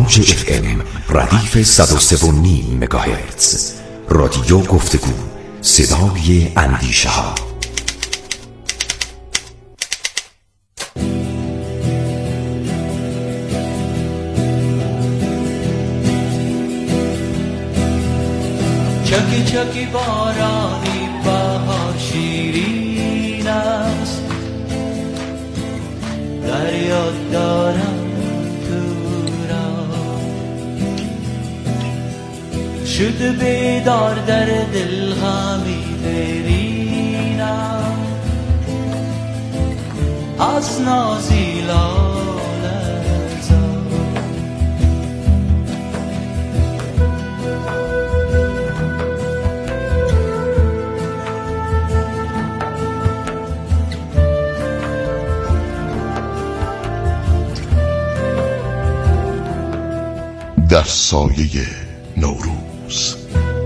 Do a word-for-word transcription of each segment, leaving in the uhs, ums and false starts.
موج اف ام ردیف صد و سه و نیم مگاهرتز. رادیو گفتگو، صدای اندیشه ها. چکی چکی بارانی بهار شیرین است، دریا دارم تو را شده بیدار در دل غمی برینم از نازی در سایه نوروز.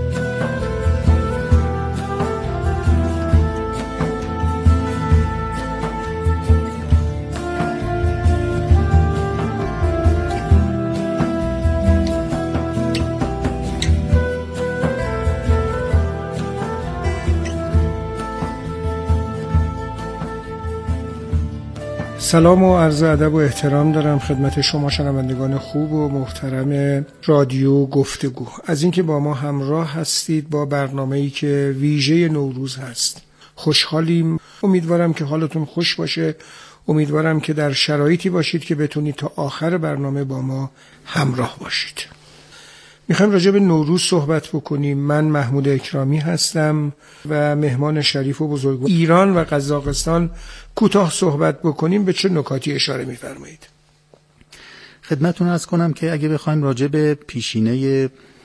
سلام و عرض ادب و احترام دارم خدمت شما شنوندگان خوب و محترم رادیو گفتگو. از اینکه با ما همراه هستید با برنامه‌ای که ویژه نوروز هست. خوشحالیم. امیدوارم که حالتون خوش باشه. امیدوارم که در شرایطی باشید که بتونید تا آخر برنامه با ما همراه باشید. میخوایم راجع به نوروز صحبت بکنیم. من محمود اکرامی هستم و مهمان شریف و بزرگوار ایران و قزاقستان کوتاه صحبت بکنیم. به چه نکاتی اشاره می‌فرمایید؟ خدمتتون عرض کنم که اگه بخوایم راجع به پیشینه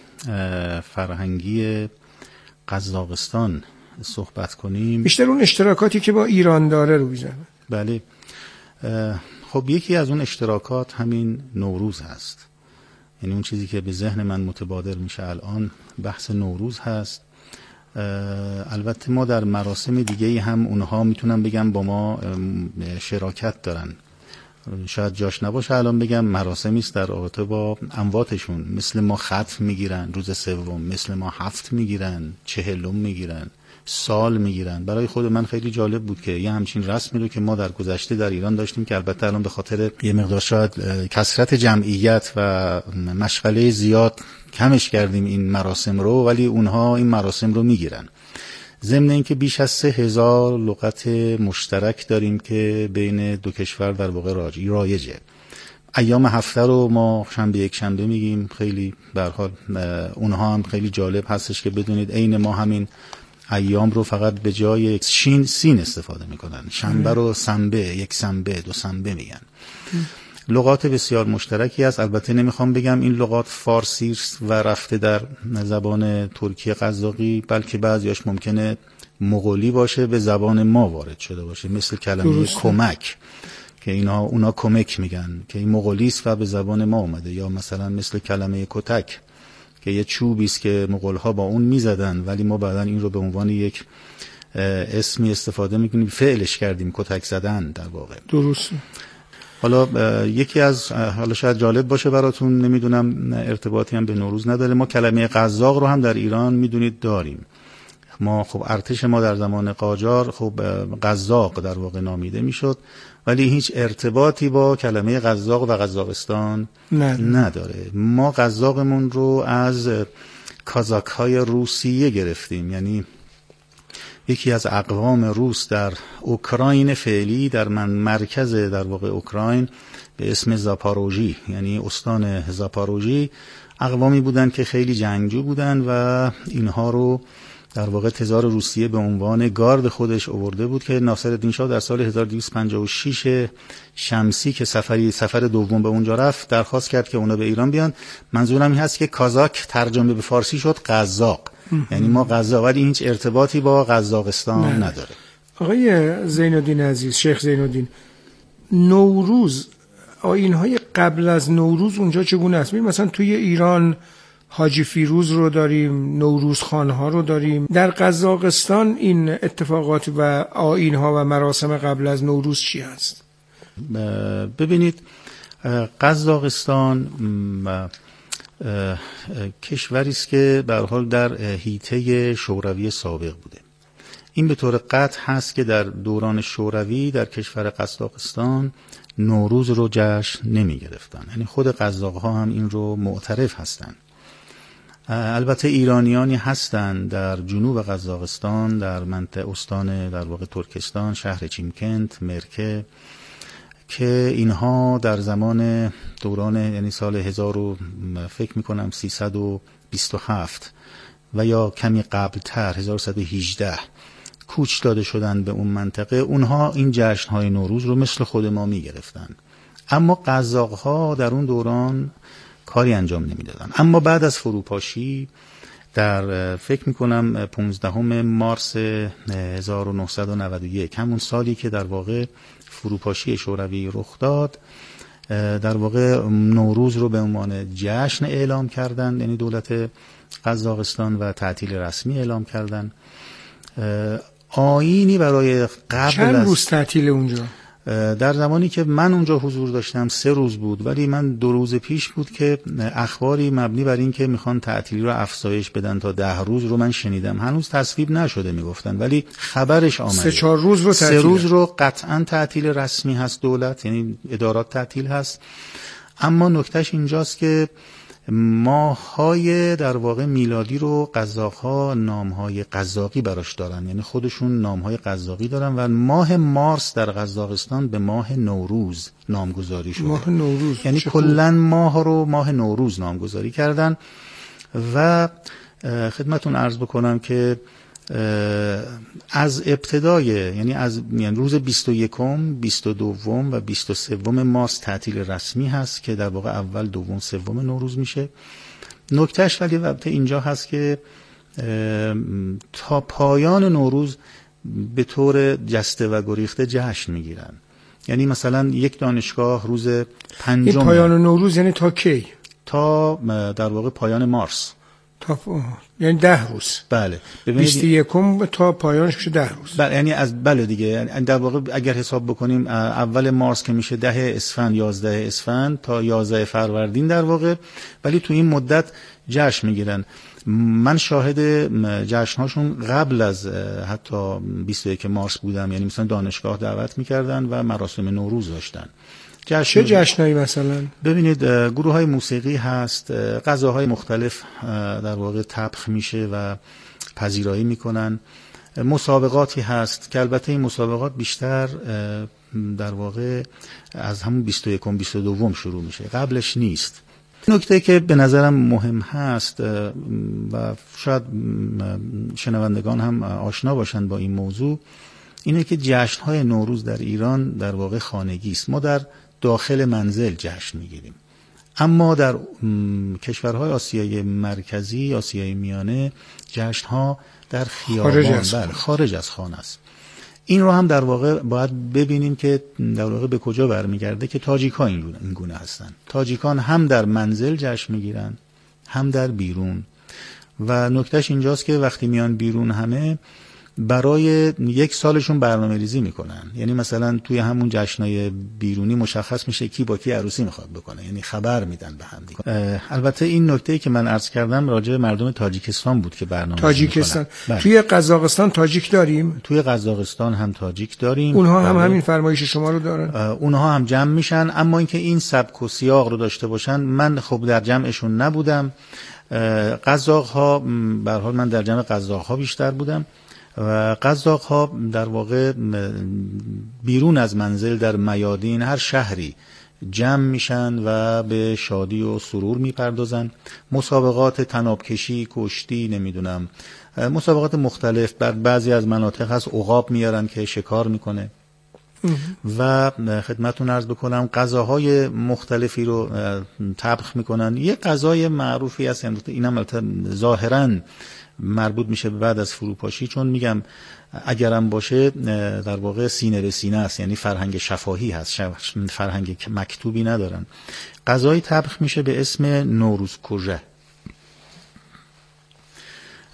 فرهنگی قزاقستان صحبت کنیم، بیشتر اون اشتراکاتی که با ایران داره رو بزنیم. بله. خب یکی از اون اشتراکات همین نوروز هست. یعنی اون چیزی که به ذهن من متبادر میشه الان بحث نوروز هست. البته ما در مراسم دیگه هم اونها میتونم بگم با ما شراکت دارن. شاید جاش نباشه الان بگم مراسمی است در رابطه با امواتشون. مثل ما ختم میگیرن روز سوم، مثل ما هفت میگیرن، چهلم میگیرن، سال میگیرن. برای خود من خیلی جالب بود که یه همچین رسمی رو که ما در گذشته در ایران داشتیم که البته الان به خاطر یه مقدار شاید کثرت جمعیت و مشغله زیاد کمش کردیم این مراسم رو، ولی اونها این مراسم رو میگیرن. ضمن اینکه بیش از سه هزار لغت مشترک داریم که بین دو کشور در واقع رایجه. ایام هفته رو ما شنبه یک شنبه میگیم. خیلی به هر حال اونها هم خیلی جالب هستش که بدونید عین ما همین ایام رو فقط به جای شین سین استفاده میکنن. شنبه رو سنبه، یک سنبه، دو سنبه میگن. لغات بسیار مشترکی هست. البته نمیخوام بگم این لغات فارسی و رفته در زبان ترکی قزاقی، بلکه بعضیاش ممکنه مغولی باشه به زبان ما وارد شده باشه، مثل کلمه درسته. کمک که اینا اونا کمک میگن که این مغولی است و به زبان ما اومده، یا مثلا مثل کلمه کتک که یه چوبی است که مغول‌ها با اون میزدن ولی ما بعداً این رو به عنوان یک اسمی استفاده میکنیم، فعلش کردیم، کتک زدن در واقع. درسته. حالا یکی از حالا شاید جالب باشه براتون، نمیدونم ارتباطی هم به نوروز نداره، ما کلمه قزاق رو هم در ایران میدونید داریم. ما خب ارتش ما در زمان قاجار خب قزاق در واقع نامیده میشد، ولی هیچ ارتباطی با کلمه قزاق و قزاقستان نداره. ما قزاقمون رو از کازاک های روسیه گرفتیم. یعنی یکی از اقوام روس در اوکراین فعلی، در من مرکز در واقع اوکراین به اسم زاپاروژی، یعنی استان زاپاروژی، اقوامی بودن که خیلی جنگجو بودن و اینها رو در واقع تزار روسیه به عنوان گارد خودش آورده بود که ناصرالدین شاه در سال هزار و دویست و پنجاه و شش شمسی که سفری سفر دوم به اونجا رفت درخواست کرد که اونا به ایران بیان. منظورم این هست که کازاک ترجمه به فارسی شد قزاق، یعنی ما قزاق، ولی هیچ ارتباطی با قزاقستان نه. نداره. آقای زینالدین عزیز، شیخ زینالدین، نوروز، آیین‌های قبل از نوروز اونجا چگونه است؟ مثلا توی ایران حاجی فیروز رو داریم، نوروز خانها رو داریم. در قزاقستان این اتفاقات و آیین‌ها و مراسم قبل از نوروز چی هست؟ ببینید قزاقستان کشوری است که به هر حال در حیطه شوروی سابق بوده. این به طور قطع هست که در دوران شوروی در کشور قزاقستان نوروز رو جشن نمی گرفتن، یعنی خود قزاق‌ها هم این رو معترف هستند. البته ایرانیانی هستند در جنوب قزاقستان، در منطقه استان در واقع ترکستان، شهر چیمکنت، مرکه، که اینها در زمان دوران یعنی سال هزار و فکر میکنم سیصد و بیست و هفت و یا کمی قبلتر هزار و سیصد و هجده کوچ داده شدن به اون منطقه. اونها این جشن‌های نوروز رو مثل خود ما میگرفتن، اما قزاق‌ها در اون دوران کاری انجام نمیدادن. اما بعد از فروپاشی در فکر میکنم پانزدهم مارس هزار و نهصد و نود و یک، همون سالی که در واقع فروپاشی شوروی رخ داد، در واقع نوروز رو به عنوان جشن اعلام کردن، یعنی دولت قزاقستان، و تعطیل رسمی اعلام کردن. آیینی برای قبل چند از روز تعطیل اونجا؟ در زمانی که من اونجا حضور داشتم سه روز بود، ولی من دو روز پیش بود که اخباری مبنی بر این که میخوان تعطیلی رو افزایش بدن تا ده روز رو من شنیدم. هنوز تصویب نشده میگفتن، ولی خبرش آمده. سه چهار روز رو تعطیل. سه روز رو قطعا تعطیل رسمی هست دولت، یعنی ادارات تعطیل هست. اما نکتهش اینجاست که ماه‌های در واقع میلادی رو قزاق‌ها نام‌های قزاقی براش دارن، یعنی خودشون نام‌های قزاقی دارن و ماه مارس در قزاقستان به ماه نوروز نامگذاری شده. ماه نوروز یعنی کلاً ماه رو ماه نوروز نامگذاری کردن. و خدمتون عرض بکنم که از ابتدای یعنی از یعنی روز بیست و یکم، بیست و دوم و بیست و سوم مارس تعطیل رسمی هست که در واقع اول، دوم، سوم نوروز میشه. نکتهش ولی البته اینجا هست که تا پایان نوروز به طور جسته و گریخته جشن میگیرن. یعنی مثلا یک دانشگاه روز پنجم، این پایان نوروز یعنی تا کی؟ تا در واقع پایان مارس، تا یعنی ده روز. بله، بیست و یکم تا پایانش میشه ده روز. بله، یعنی از بله دیگه، یعنی در واقع اگر حساب بکنیم اول مارس که میشه ده اسفند، یازده اسفند تا یازده فروردین در واقع، ولی تو این مدت جشن میگیرن. من شاهد جشن‌هاشون قبل از حتی بیست و یک مارس بودم، یعنی مثلا دانشگاه دعوت میکردن و مراسم نوروز داشتن. چه جشنایی مثلا؟ ببینید گروه های موسیقی هست، غذاهای مختلف در واقع طبخ میشه و پذیرایی میکنن، مسابقاتی هست که البته این مسابقات بیشتر در واقع از همون بیست و یکم بیست و دوم شروع میشه، قبلش نیست. نکته که به نظرم مهم هست و شاید شنوندگان هم آشنا باشند با این موضوع، اینه که جشن‌های نوروز در ایران در واقع خانگی است. ما در داخل منزل جشن میگیریم، اما در کشورهای آسیای مرکزی، آسیای میانه، جشن‌ها در خیابان، خارج از بله، خارج از خانه است. این رو هم در واقع باید ببینیم که در واقع به کجا برمیگرده که تاجیک‌ها این گونه هستن. تاجیکان هم در منزل جشن میگیرن، هم در بیرون. و نکتهش اینجاست که وقتی میان بیرون همه برای یک سالشون برنامه ریزی میکنن، یعنی مثلا توی همون جشنای بیرونی مشخص میشه کی با کی عروسی میخواد بکنه، یعنی خبر میدن به هم دیگه. البته این نکته‌ای که من عرض کردم راجع به مردم تاجیکستان بود که برنامه تاجیکستان. توی قزاقستان تاجیک داریم؟ توی قزاقستان هم تاجیک داریم. اونها هم همین فرمایش شما رو دارن؟ اونها هم جمع میشن، اما اینکه این سبک و سیاق رو داشته باشن، من خب در جمعشون نبودم. قزاق‌ها به هر حال من در جمع قزاق‌ها بیشتر بودم و قزاق‌ها در واقع بیرون از منزل در میادین هر شهری جمع میشن و به شادی و سرور میپردازن. مسابقات طنابکشی، کشتی، نمیدونم مسابقات مختلف. بر بعضی از مناطق هست عقاب میارن که شکار میکنه. و خدمتتون عرض بکنم غذاهای مختلفی رو طبخ میکنن. یه غذای معروفی هست، اینم البته ظاهراً مربوط میشه بعد از فروپاشی، چون میگم اگرم باشه در واقع سینه به سینه است، یعنی فرهنگ شفاهی هست، فرهنگ مکتوبی ندارن. غذایی طبخ میشه به اسم نوروز کوژه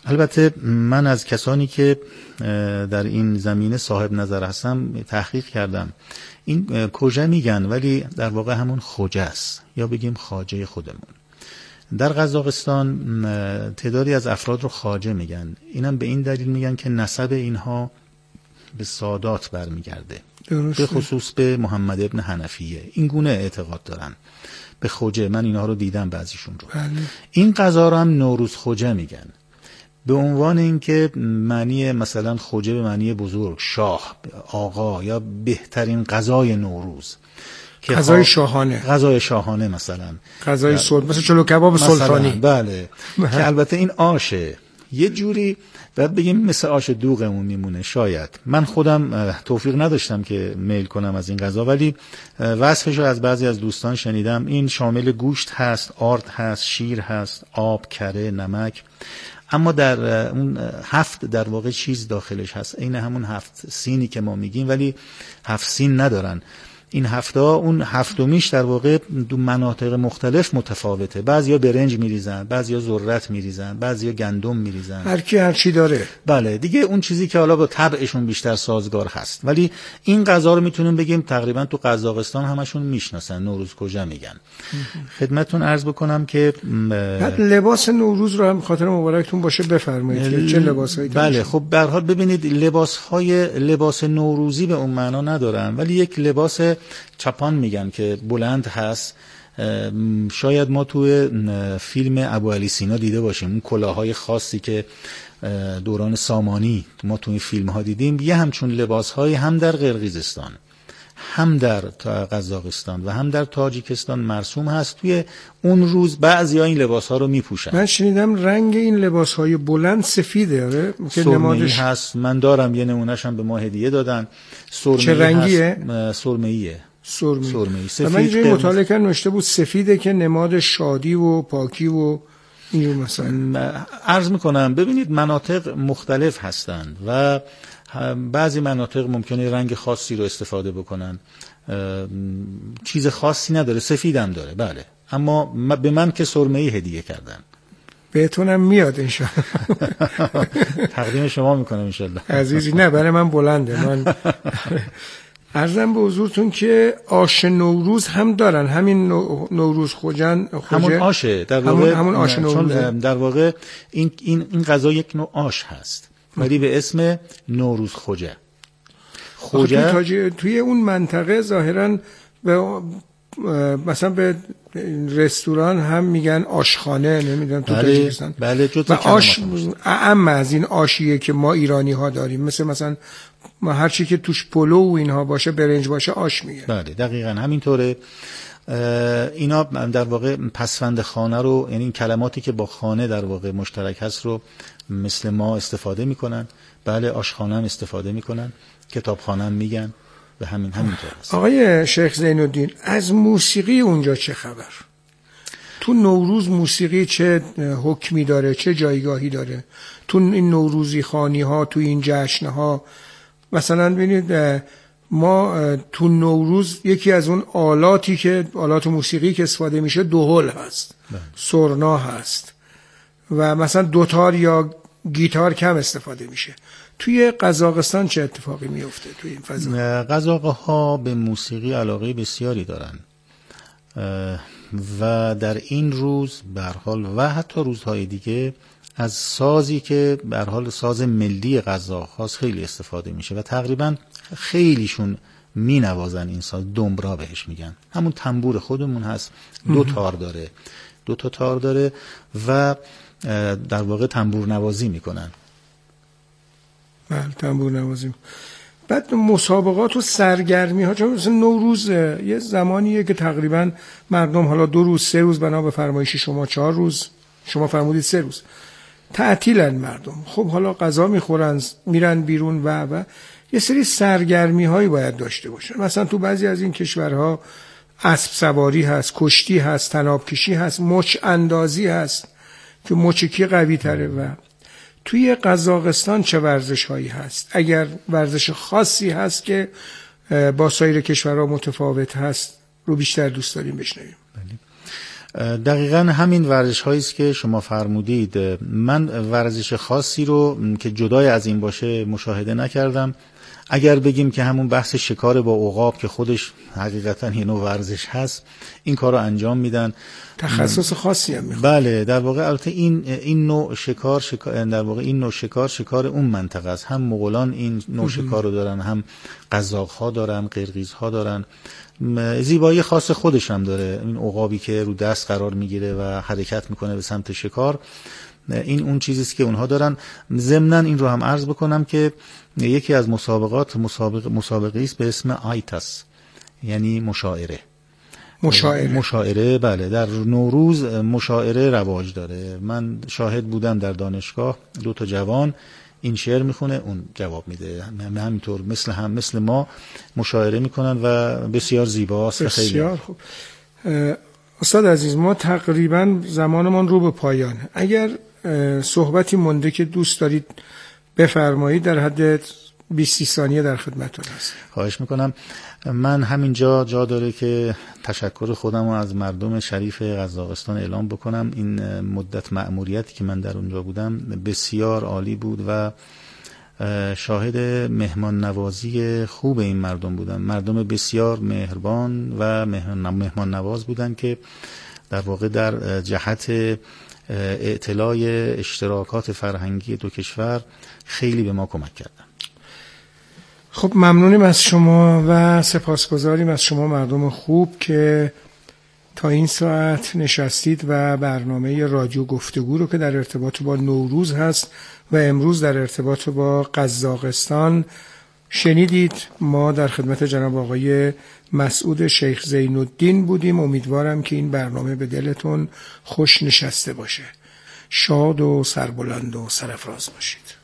البته من از کسانی که در این زمینه صاحب نظر هستم تحقیق کردم. این کجا میگن ولی در واقع همون خوجه است یا بگیم خواجه خودمون. در قزاقستان تعدادی از افراد رو خواجه میگن. اینم به این دلیل میگن که نسب اینها به سادات برمیگرده، به خصوص به محمد ابن حنفیه. این گونه اعتقاد دارن به خوجه. من اینها رو دیدم بعضیشون رو. بله. این غذا رو هم نوروز خوجه میگن، به عنوان اینکه معنی مثلا خوجه به معنی بزرگ، شاه، آقا یا بهترین غذای نوروز، غذای شاهانه، غذای شاهانه مثلا غذای سلطان، مثلا چلو کباب سلطانی. بله. که البته این آشه یه جوری بعد بگیم مثل آش دوغمون میمونه. شاید من خودم توفیق نداشتم که میل کنم از این غذا، ولی وصفش رو از بعضی از دوستان شنیدم. این شامل گوشت هست، آرد هست، شیر هست، آب، کره، نمک، اما در اون هفت در واقع چیز داخلش هست، این همون هفت سینی که ما میگیم، ولی هفت سین ندارن. این هفتا اون هفتمیش در واقع دو مناطق مختلف متفاوته. بعضیا برنج میریزن، بعضیا ذرت میریزن، بعضیا گندم میریزن، هر کی هر چی داره. بله دیگه اون چیزی که حالا با طبعشون بیشتر سازگار هست. ولی این غذا رو میتونیم بگیم تقریبا تو قزاقستان همشون میشناسن، نوروز کجا میگن. خدمتتون عرض بکنم که بعد لباس نوروز رو هم خاطر مبارکتون باشه بفرمایید چه لباسایی. بله خب به هر حال ببینید لباسهای لباس نوروزی به اون معنا ندارن، ولی یک لباس چپان میگن که بلند هست. شاید ما توی فیلم ابو علی سینا دیده باشیم اون کلاههای خاصی که دوران سامانی ما توی فیلم ها دیدیم. یه همچون لباس های هم در قرقیزستان، هم در قزاقستان و هم در تاجیکستان مرسوم هست. توی اون روز بعضیا این لباس ها رو میپوشن. من شنیدم رنگ این لباس های بلند سفیده، آره که نمادش هست. من دارم یه نمونهش هم به ما هدیه دادن. چه رنگیه؟ سرمه‌ایه. سرمه‌ای. سرمه‌ای. من اینجوری مطالعه کردم نوشته بود سفیده که نماد شادی و پاکی و اینجور مثلا. عرض میکنم ببینید مناطق مختلف هستند و بعضی مناطق ممکنه رنگ خاصی رو استفاده بکنن، چیز خاصی نداره، سفیدم داره بله، اما به من که سرمه‌ای هدیه کردن. بهتونم میاد انشالله. تقدیم شما میکنم انشالله. عزیزی نه برای من بلنده. من عرضم به حضورتون که آش نوروز هم دارن، همین نوروز خوجن خوجه همون آشه در واقع، همون, همون آش نوروز. چون در واقع این این این غذا یک نوع آش هست ولی به اسم نوروز خوجه. خوجه توی, توی اون منطقه ظاهرا به مثلا به رستوران هم میگن آشخانه، نمیدونم تو تاجیکستان. بله و آش اعم از این آشیه که ما ایرانی ها داریم، مثل مثلا ما هر چی که توش پلو و اینها باشه، برنج باشه، آش میگن. بله دقیقاً همینطوره. اینا در واقع پسوند خانه رو، یعنی این کلماتی که با خانه در واقع مشترک هست رو مثل ما استفاده میکنن. بله آشخانه هم استفاده میکنن، کتابخانه هم میگن، به همین همینطور هست. آقای شیخ زین الدین از موسیقی اونجا چه خبر؟ تو نوروز موسیقی چه حکمی داره، چه جایگاهی داره تو این نوروزی خانی ها، تو این جشن ها؟ مثلا ببینید ما تو نوروز یکی از اون آلاتی که آلات موسیقی که استفاده میشه دهل هست، سرنا هست و مثلا دوتار یا گیتار کم استفاده میشه. توی قزاقستان چه اتفاقی میفته توی این فضا؟ قزاق‌ها به موسیقی علاقه بسیاری دارن و در این روز به هر حال و حتی روزهای دیگه از سازی که به هر حال ساز ملی قزاق‌هاست خیلی استفاده میشه و تقریبا خیلیشون می نوازن این ساز. دمبرا بهش میگن، همون تنبور خودمون هست، دو تار داره، دو تا تار داره و در واقع تنبور نوازی میکنن. بله تنبور نوازی. بعد مسابقات و سرگرمی ها، چون مثلا نوروز یه زمانیه که تقریبا مردم حالا دو روز سه روز بنا به فرمایش شما چهار روز، شما فرمودید سه روز تعطیلن مردم، خب حالا غذا میخورن میرن بیرون و و یه سری سرگرمی هایی باید داشته باشن. مثلا تو بعضی از این کشورها اسب سواری هست، کشتی هست، طناب کشی هست، مچ اندازی هست که مچ کی قوی تره. و توی قزاقستان چه ورزش هایی هست؟ اگر ورزش خاصی هست که با سایر کشورها متفاوت هست رو بیشتر دوست داریم بشنویم. دقیقاً همین ورزش هایی است که شما فرمودید. من ورزش خاصی رو که جدای از این باشه مشاهده نکردم. اگر بگیم که همون بحث شکار با عقاب که خودش حقیقتاً یه نوع ورزش هست، این کار رو انجام میدن. تخصص خاصی هم میخواد. بله، در واقع البته این این نوع شکار شکار در واقع این نوع شکار شکار اون منطقه است. هم مغولان این نوع شکار رو دارن، هم قزاق‌ها دارن، قرقیزها دارن. زیبایی خاص خودش هم داره این عقابی که رو دست قرار میگیره و حرکت میکنه به سمت شکار. این اون چیزی است که اونها دارن. ضمناً این رو هم عرض بکنم که یکی از مسابقات مسابقه مسابقه است به اسم آیتاس، یعنی مشاعره. مشاعره مشاعره بله، در نوروز مشاعره رواج داره. من شاهد بودم در دانشگاه، دو تا جوان این شعر میخونه، اون جواب میده، همینطور مثل هم مثل ما مشاعره میکنن و بسیار زیباست. بسیار خوب. استاد عزیز، ما تقریبا زمانمان رو به پایان. اگر صحبتی مونده که دوست دارید بفرمایید، در حد بیست ثانیه در خدمتتون هستم. خواهش میکنم. من همینجا جا داره که تشکر خودم رو از مردم شریف قزاقستان اعلام بکنم. این مدت مأموریتی که من در اونجا بودم بسیار عالی بود و شاهد مهمان نوازی خوب این مردم بودم. مردم بسیار مهربان و مهمان نواز بودن که در واقع در جهت اطلاع اشتراکات فرهنگی دو کشور خیلی به ما کمک کردن. خب ممنونیم از شما و سپاسگزاریم از شما مردم خوب که تا این ساعت نشستید و برنامه رادیو گفتگو رو که در ارتباط با نوروز هست و امروز در ارتباط با قزاقستان شنیدید. ما در خدمت جناب آقای مسعود شیخ زین الدین بودیم. امیدوارم که این برنامه به دلتون خوش نشسته باشه. شاد و سربلند و سرفراز باشید.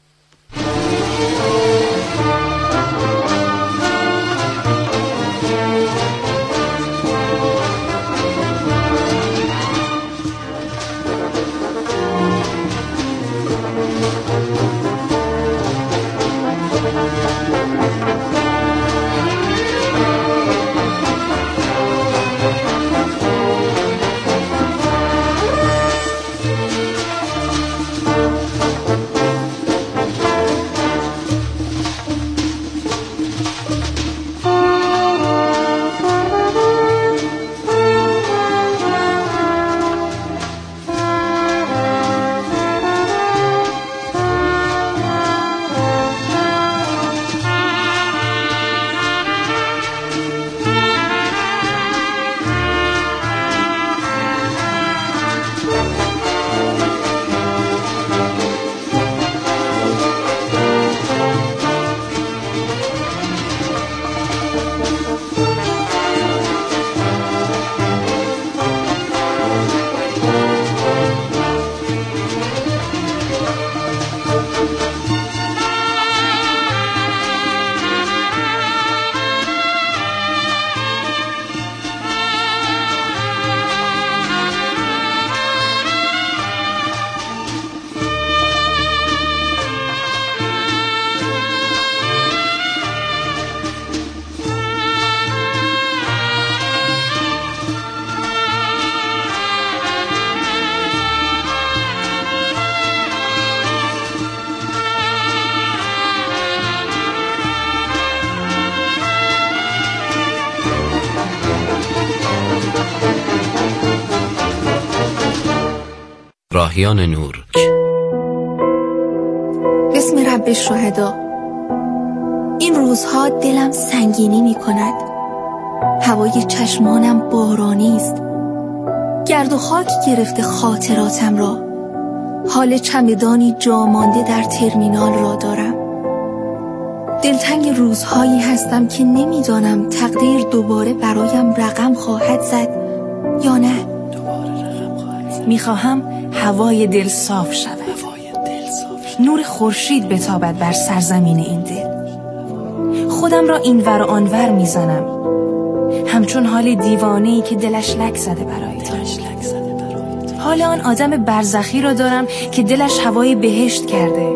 راهیان نور. بسم رب الشهدا. این روزها دلم سنگینی می کند. هوای چشمانم بارانی است. گرد و خاک گرفته خاطراتم را. حال چمدانی جا مانده در ترمینال را دارم. دلتنگ روزهایی هستم که نمیدانم تقدیر دوباره برایم رقم خواهد زد یا نه. میخواهم هوای دل صاف شود. نور خورشید بتابد بر سرزمین این دل. خودم را اینور و آنور میزنم، همچون حال دیوانه‌ای که دلش لک زده برای تو. حال آن آدم برزخی را دارم که دلش هوای بهشت کرده.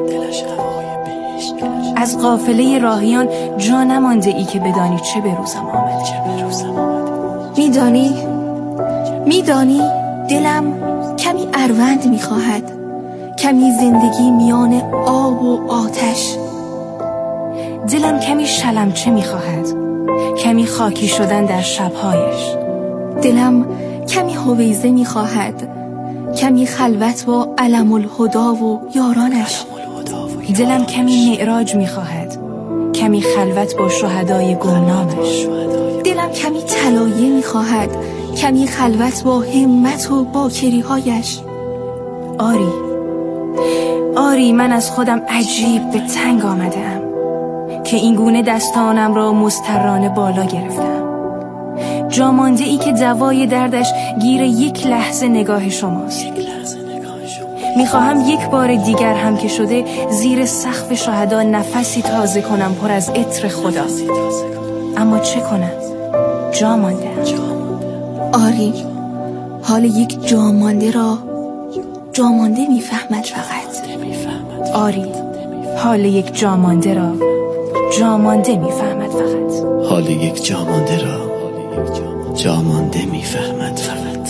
از قافله راهیان جا نمانده ای که بدانی چه به روزم آمده. میدانی میدانی دلم کمی اروند میخواهد، کمی زندگی میان آب و آتش. دلم کمی شلمچه میخواهد، کمی خاکی شدن در شبهایش. دلم کمی هویزه میخواهد، کمی خلوت با علم الهدا و یارانش. دلم کمی معراج میخواهد، کمی خلوت با شهدای گمنامش. دلم کمی طلایه میخواهد، کمی خلوت با همت و باکریهایش. آری آری من از خودم عجیب به تنگ آمدم که این گونه دستانم را مضطرانه بالا گرفتم. جامانده ای که دوای دردش گیر یک لحظه نگاه شماست. میخواهم یک بار دیگر هم که شده زیر سقف شهدا نفسی تازه کنم پر از عطر خدا. اما چه کنم؟ جامانده. آری حال یک جامانده را جامانده میفهمد فقط. آری حال یک جامانده را جامانده میفهمد فقط. حال یک جامانده را جامانده میفهمد فقط.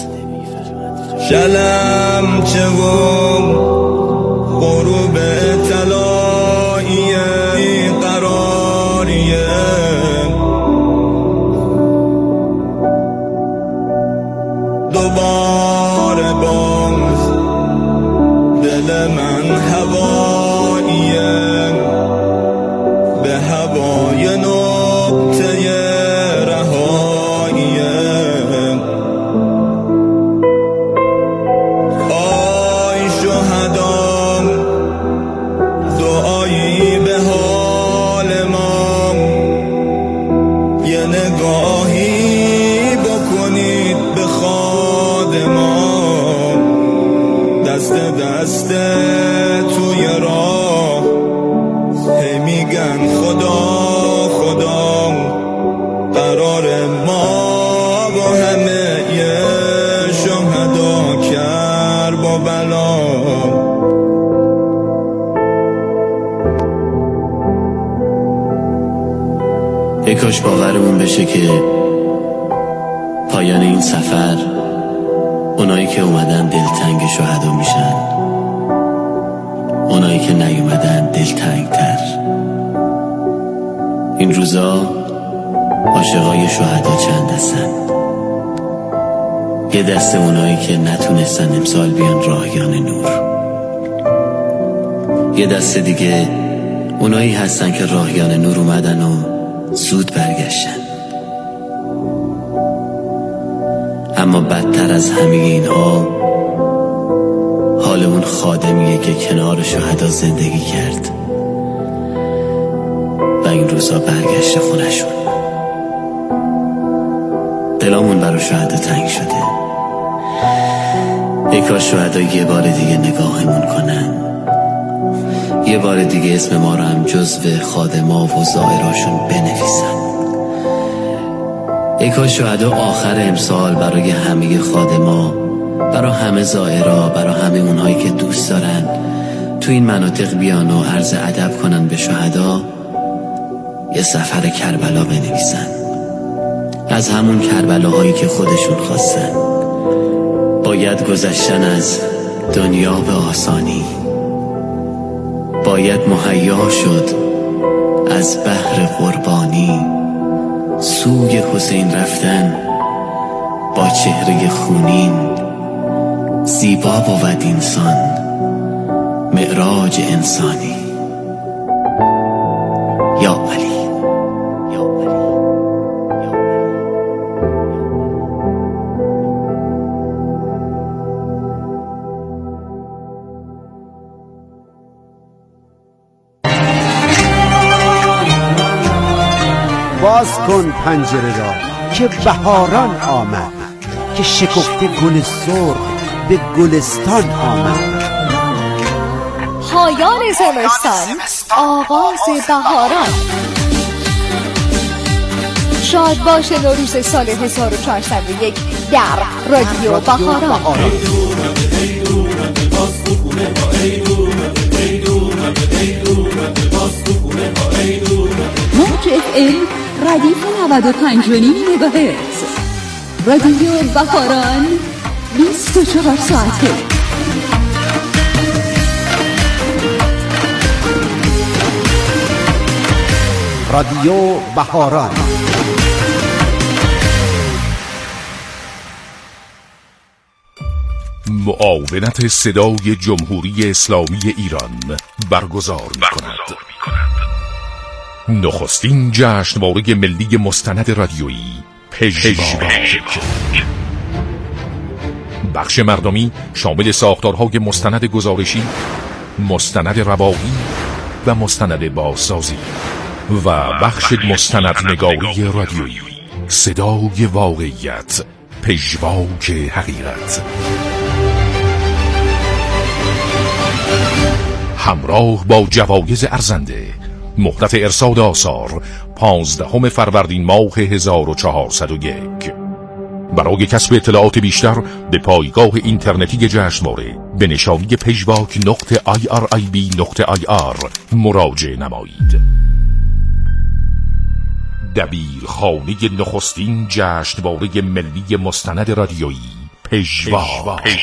شلم چه و غروب طلایی قراریه، دوباره باز دل من هواییه، به هوای نقطه رهاییه. آی شهدا دعایی به حال ما، یه نگاهی بکنید به خواد ما، دست دست توی راه هی میگن خدا خدا، قرار ما با همه یه شهدا کر با بلا. ای کاش باورمون بشه که پایان این سفر اونایی که اومدن دلتنگ شهدا میشن، اونایی که نیومدن دلتنگ تر. این روزا عاشقای شهدا چند هستن؟ یه دسته اونایی که نتونستن امسال بیان راهیان نور، یه دسته دیگه اونایی هستن که راهیان نور اومدن و زود برگشتن. اما بدتر از همه اینها حال اون خادمیه که کنار شهدا زندگی کرد و این روزا برگشت خونشون. دلامون برای شهدا تنگ شده. ای کاش شهدا یه بار دیگه نگاهمون کنن، یه بار دیگه اسم ما رو هم جزو خادما و زائراشون بنویسن. ای کاش شهدا آخر امسال برای همه خادما، برای همه زائرا، برای همه اونهایی که دوست دارن تو این مناطق بیان و عرض ادب کنن به شهدا، یه سفر کربلا بنویسن، از همون کربلاهایی که خودشون خواستن. باید گذشتن از دنیا به آسانی، باید مهیا شد از بحر قربانی، سوی حسین رفتن با چهره خونین. زیبا بود انسان معراج انسانی. یا علی. باز کن پنجره را که بهاران آمد، که شکفته گل سرخ به گلستان آمد. پایان زمستان، آغاز بهاران. شاد باش نوروز سال هزار و چهارصد و یک در رادیو بهاران. موج اف ام ردیف نود و پنج و نیم مگاهرتز. رادیو بهاران بیست و چهار ساعته. رادیو بهاران. معاونت صدای جمهوری اسلامی ایران برگزار می کند نخستین جشنواره ملی مستند رادیویی پژواک. بخش مردمی شامل ساختارهای مستند گزارشی، مستند روایی و مستند بازسازی و بخش مستند نگاری رادیویی، صدای واقعیت، پژواک حقیقت. همراه با جوایز ارزنده. مهلت ارصاد آثار پانزدهم فروردین ماه هزار و چهارصد و یک. برای کسب اطلاعات بیشتر به پایگاه اینترنتی جشنواره به نشانی پژواک نقطه آی آر آی بی نقطه آی آر مراجعه نمایید. دبیرخانه نخستین جشنواره ملی مستند رادیویی پژواک.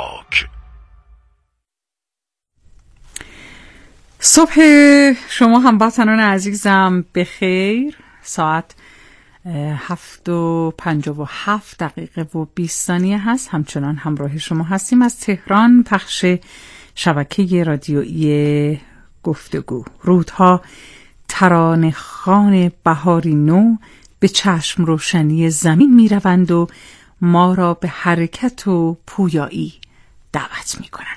صبح شما هموطنان عزیزم بخیر. ساعت هفت و پنجاه و هفت دقیقه و بیست ثانیه هست. همچنان همراه شما هستیم از تهران، پخش شبکه رادیویی گفتگو. رودها ترانه‌خوان بهاری نو به چشم روشنی زمین می روند و ما را به حرکت و پویایی دعوت می کنند.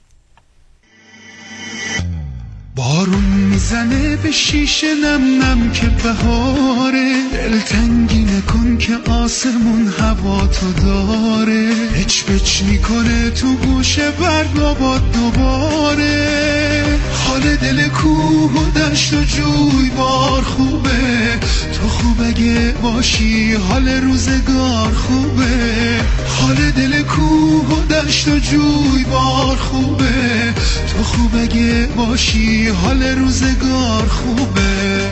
بارون میزنه به شیشه نم نم که بهاره، دلتنگی نکن که آسمون هوا تو داره، بچ بچ میکنه تو گوشه برگا با دوباره، حال دل کوه و دشت و جوی بار خوبه، تو خوب اگه باشی حال روزگار خوبه، حال دل کوه و دشت و جوی بار خوبه، تو خوب اگه باشی حال روزگار خوبه.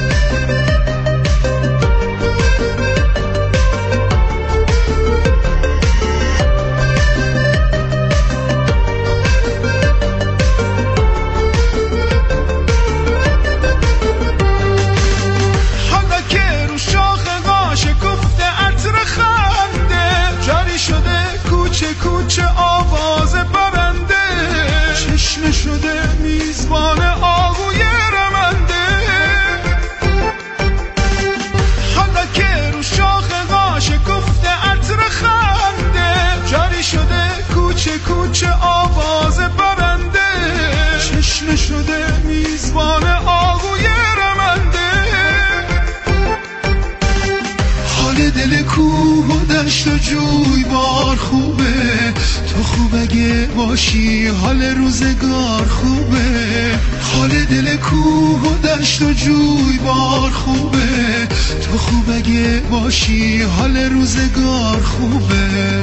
حالا که رو شاخ قاشه گفته عطر خنده، جاری شده کوچه کوچه آواز برنده، چشم شده میزبان آهوی رمنده، حالا که رو شاخ قاشه گفته عطر خنده، جاری شده کوچه کوچه آواز برنده، چشم شده میزبان آهوی رمنده، حال دل کوه و دشت و جوی بار خوبه، تو خوب اگه باشی حال روزگار خوبه، حال دل کوه و دشت و جوی بار خوبه، تو خوب اگه باشی حال روزگار خوبه.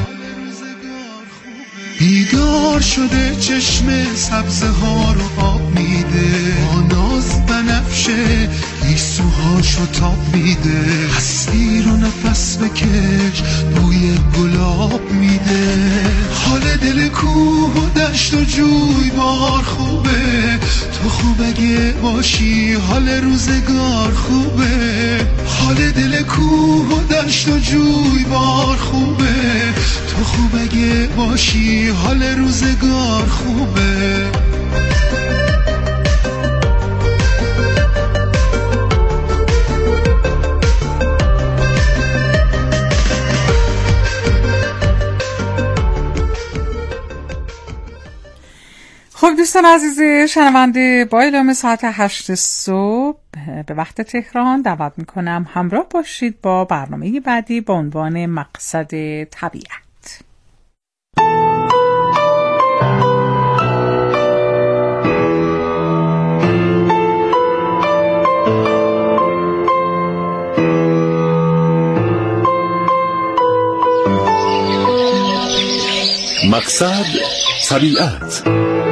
بیدار شده چشم سبزه ها رو آب میده، با ناز بنفشه گیسوهاشو تاب میده، هستی رو نفس بکش بوی گلاب میده، حال دل کوه و دشت و جوی بار خوبه، تو خوب اگه باشی حال روزگار خوبه، حال دل کوه و دشت و جوی بار خوبه، تو خوب اگه باشی حال روزگار خوبه. خب دوستان عزیز شنونده، با اعلام ساعت هشت صبح به وقت تهران دعوت میکنم همراه باشید با برنامه بعدی با عنوان مقصد طبیعت. مقصد طبیعت.